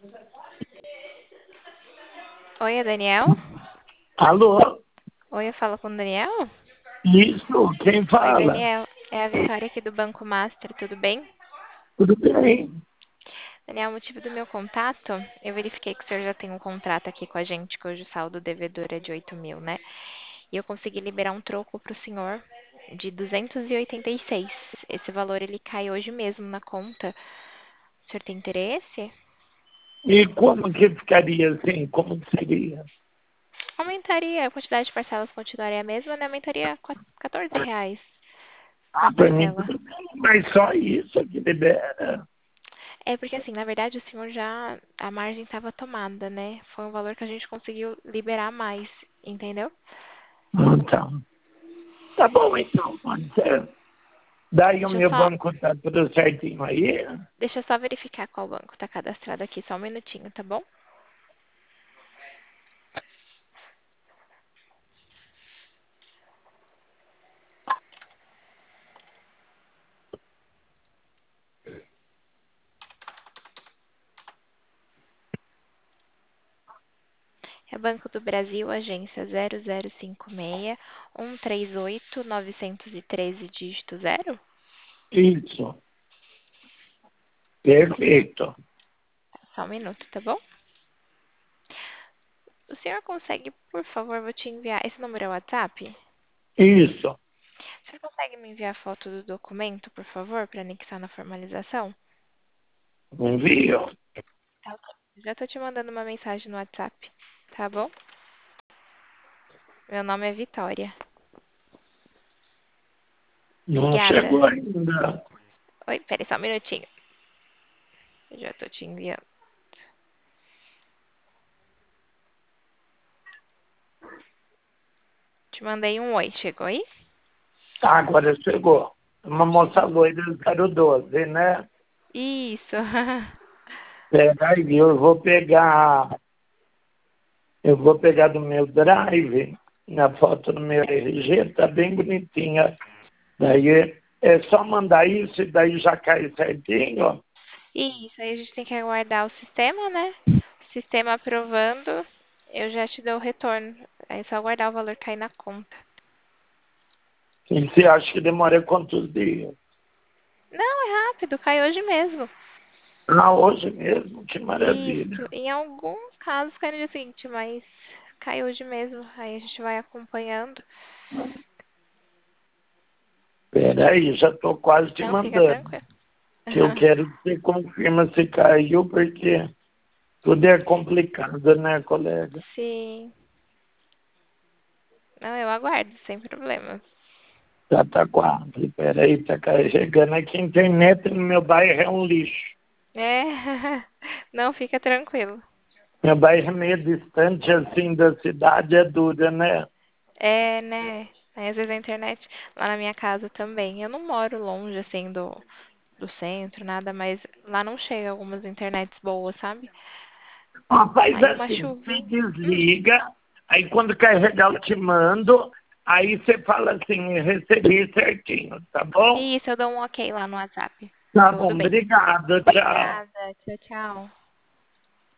Oi, é Daniel? Alô? Oi, eu falo com o Daniel? Isso, quem Oi, fala? Daniel. É a Vitória aqui do Banco Master, tudo bem? Tudo bem? Daniel, o motivo do meu contato, eu verifiquei que o senhor já tem um contrato aqui com a gente, cujo saldo devedor é de 8 mil, né? E eu consegui liberar um troco para o senhor de 286. Esse valor, ele cai hoje mesmo na conta. O senhor tem interesse? E como que ficaria assim? Como que seria? Aumentaria, a quantidade de parcelas continuaria a mesma, né? Aumentaria R$ 14 na Para mim parcela. tudo bem, mas só isso que libera. É porque assim, na verdade o senhor já, a margem estava tomada, né? Foi um valor que a gente conseguiu liberar mais, entendeu? Então, tá bom então, pode ser. Daí o Deixa eu meu só, banco tá tudo certinho aí. deixa eu só verificar qual banco está cadastrado aqui, só um minutinho, tá bom? É Banco do Brasil, agência 0056 138 913, dígito 0? Isso, perfeito. Só um minuto, tá bom? O senhor consegue, por favor, vou te enviar, esse número é o WhatsApp? Isso, O senhor consegue me enviar a foto do documento, por favor, para anexar na formalização? envio. Tá ok. Já tô te mandando uma mensagem no WhatsApp, tá bom? Meu nome é Vitória. Não Obrigada. chegou ainda. Oi, peraí só um minutinho. Eu já tô te enviando. Te mandei um oi, chegou aí? Tá, agora chegou. Uma moça loira 012, né? Isso. Peraí, eu vou pegar do meu drive, na foto do meu RG, tá bem bonitinha. Daí é só mandar isso e daí já cai certinho. Isso, aí a gente tem que aguardar o sistema, né? O sistema aprovando, eu já te dou o retorno. Aí é só aguardar o valor cair na conta. E você acha que demora quantos dias? Não, é rápido, cai hoje mesmo. Ah, hoje mesmo, que maravilha. Isso, em alguns casos cai no dia seguinte, mas cai hoje mesmo. Aí a gente vai acompanhando. Peraí, já estou quase te Não, fica mandando. tranquilo. Que eu quero que você confirma se caiu, porque tudo é complicado, né, colega? Sim. Não, eu aguardo, sem problema. Já está quase. Peraí, está carregando aqui. A internet no meu bairro é um lixo. É, não, fica tranquilo. Meu bairro é meio distante, assim, da cidade, é dura, né? É, né? Aí, às vezes a internet lá na minha casa também. Eu não moro longe, assim, do centro, nada, mas lá não chega algumas internets boas, sabe? Ó, faz Aí uma assim, você chuvinha. desliga, aí quando carregar eu te mando, aí você fala assim, recebi certinho, tá bom? Isso, eu dou um ok lá no WhatsApp. Tá bom, Tudo bem. obrigado, tchau. Obrigada. Tchau, tchau.